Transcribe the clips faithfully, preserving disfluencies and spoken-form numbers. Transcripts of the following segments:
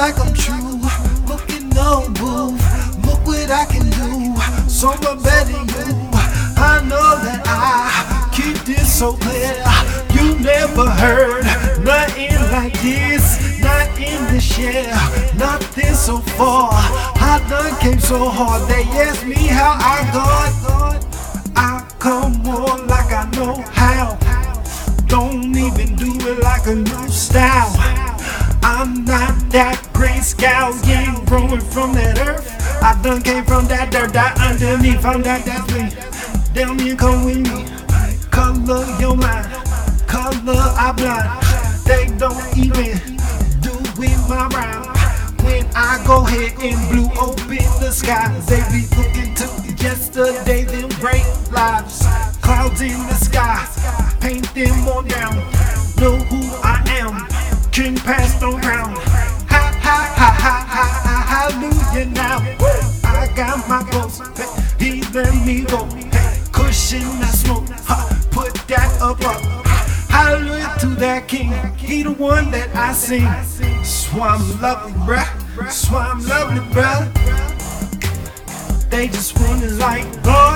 like I'm true. Look at no move. Look what I can do. So much better you. I know that I keep this so clear. You never heard nothing like this. Not in this year. Nothing so far. I done came so hard. They ask me how I got. I come on like I know how. Don't even do it like a new style. I'm not that great scallion growing from that earth. I done came from that dirt, that underneath. I'm that, that's me. Down here, come with me. Color your mind, color I blind. They don't even do it my rhyme. When I go ahead and blew open the skies, they be looking to yesterday, them great lives. Clouds in the sky, paint them on down. Know who I am, king passed around. Ha ha ha ha ha ha, hallelujah now. I got my ghost, he let me go. Cushion that smoke, ha, put that up up. Hallelujah to that king, he the one that I sing. So I'm lovely, bruh, so I'm lovely, bruh. They just want it like God.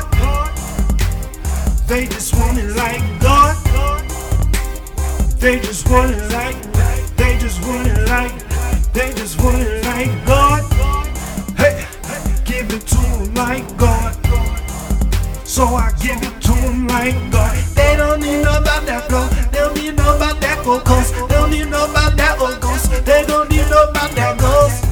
They just want it like God. They just want it like, they just want it like, they just want it like God. Hey, give it to them like God. So I give it to them like God. They don't need know about that flow. They don't need know about that gold coast. They don't need know about that old ghost. They don't need know about that ghost.